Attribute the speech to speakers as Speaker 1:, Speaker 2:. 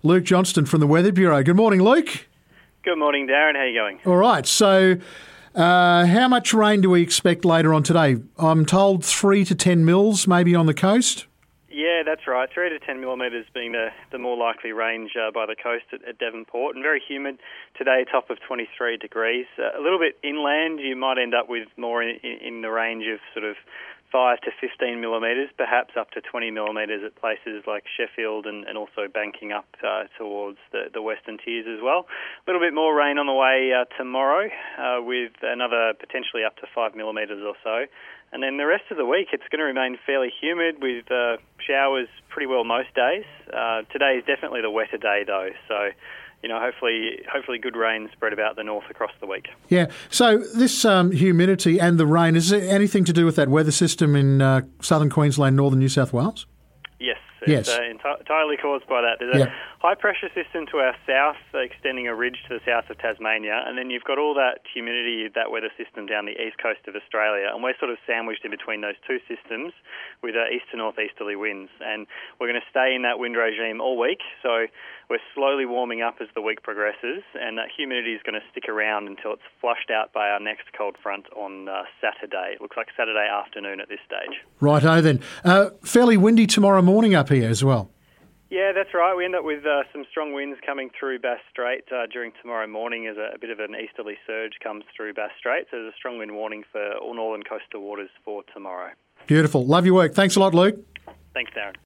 Speaker 1: Luke Johnston from the Weather Bureau. Good morning, Luke.
Speaker 2: Good morning, Darren. How are you going?
Speaker 1: All right, so how much rain do we expect later on today? I'm told 3 to 10 mils maybe on the coast.
Speaker 2: Yeah, that's right. 3 to 10 millimetres being the more likely range by the coast at Devonport, and very humid today, top of 23 degrees. A little bit inland, you might end up with more in the range of sort of 5 to 15 millimetres, perhaps up to 20 millimetres at places like Sheffield and also banking up towards the western tiers as well. A little bit more rain on the way tomorrow with another potentially up to 5 millimetres or so. And then the rest of the week, it's going to remain fairly humid with showers pretty well most days. Today is definitely the wetter day, though, so hopefully good rain spread about the north across the week.
Speaker 1: Yeah, so this humidity and the rain, is there anything to do with that weather system in southern Queensland, northern New South Wales?
Speaker 2: Yes, it's entirely caused by that. There's a high-pressure system to our south extending a ridge to the south of Tasmania, and then you've got all that humidity, that weather system down the east coast of Australia, and we're sort of sandwiched in between those two systems with east to northeasterly winds, and we're going to stay in that wind regime all week, so we're slowly warming up as the week progresses, and that humidity is going to stick around until it's flushed out by our next cold front on Saturday. It looks like Saturday afternoon at this stage.
Speaker 1: Righto then. Fairly windy tomorrow morning up here as well.
Speaker 2: Yeah, that's right. We end up with some strong winds coming through Bass Strait during tomorrow morning as a bit of an easterly surge comes through Bass Strait. So there's a strong wind warning for all northern coastal waters for tomorrow.
Speaker 1: Beautiful. Love your work. Thanks a lot, Luke.
Speaker 2: Thanks, Darren.